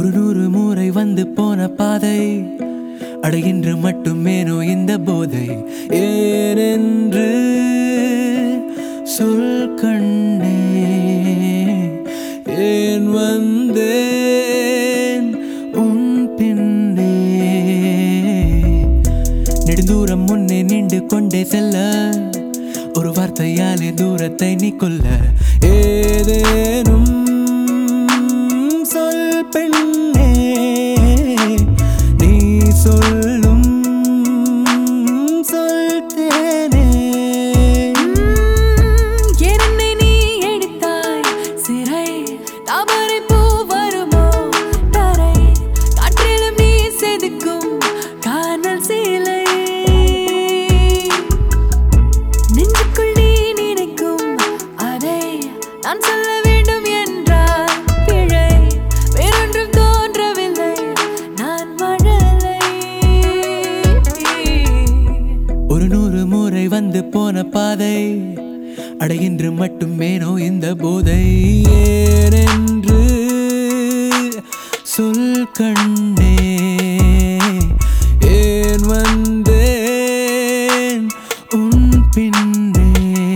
ஒரு 100 முறை வந்து போன பாதை அடைகின்ற மட்டுமேனோ இந்த போதை ஏனென்று சொல் கண்ணே ஏன் வந்தேன் உன் பின்னே நெடுந்தூரம் முன்னே நின்று கொண்டே செல்ல ஒரு வார்த்தையாலே தூரத்தை நீ கொல்ல ஏதேனும் சொல் பெண்ணே நீ சொல்லும் சொல் தேனே என்னை நீ எடுத்தாய் சிறை தாமரை பூ வருமோ தரை காற்றிலும் நீ செதுக்கும் காணல் சீலை நெஞ்சுக்குள் நீ நினைக்கும் அதை நான் சொல்ல வேண்டும் என்றால் பிழை வேறொன்றும் தோன்றவில்லை நான் மழலை ஒரு 100 முறை வந்து போன பாதை அடைகின்ற மட்டுமேனோ இந்த போதை ஏனென்று சொல் கண்ணே ஏன் வந்தேன் உன் பின்னே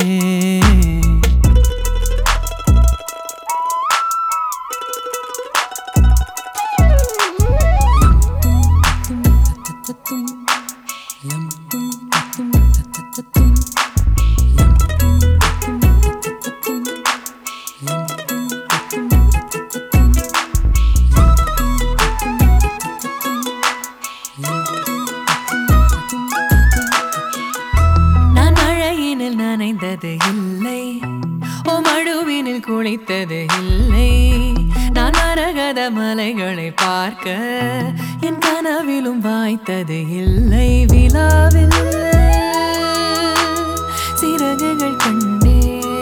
நான் மழையினில் நனைந்தது இல்லை ஓ மடுவினில் குளித்தது இல்லை நான் மரகத மலைகளை பார்க்க என் கனவிலும் வாய்த்தது இல்லை விழாவில் சிறகுகள் கண்டே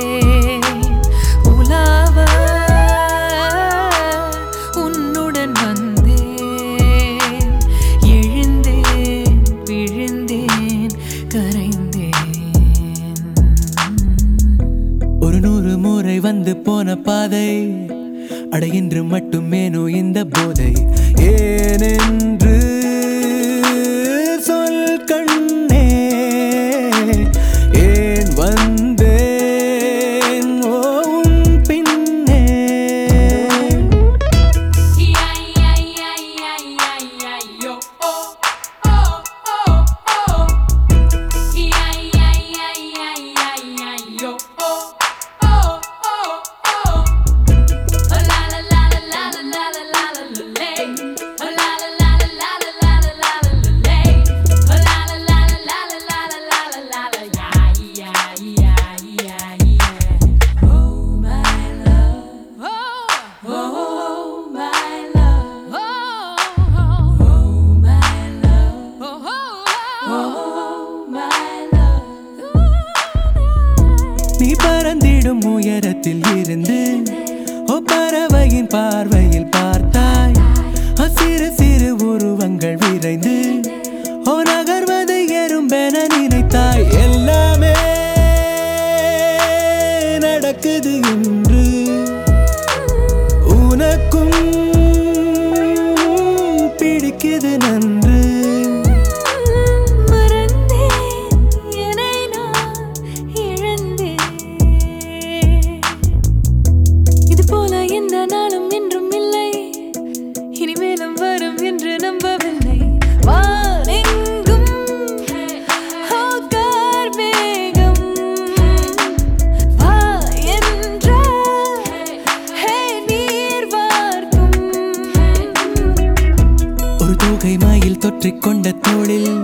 உலாவ உன்னுடன் வந்தேன் எழுந்தேன் விழுந்தேன் கரைந்தேன் ஒரு 100 முறை வந்து போன பாதை அடைகின்ற மட்டுமேனோ இந்த போதை ஏனென்று சொல் கண்ணே ஏன் வந்தேன் உன் பின்னே நீ பறந்திடும் உயரத்தில் இருந்து பறவையின் பார்வையில் பார்த்தாய் சிறு சிறு உருவங்கள் விரைந்து நகர்வது எறும்பென நினைத்தாய் எல்லாமே நடக்குது என்று உனக்கும் பிடிக்குது நன்று நாளும் என்றும் இல்லை இனிமேலும் வரும் என்று நம்பவில்லை வானெங்கும் வேகம் வா என்ற நீர் வார்க்கும் ஒரு தோகை மயில் தொற்றிக் கொண்ட தோளில்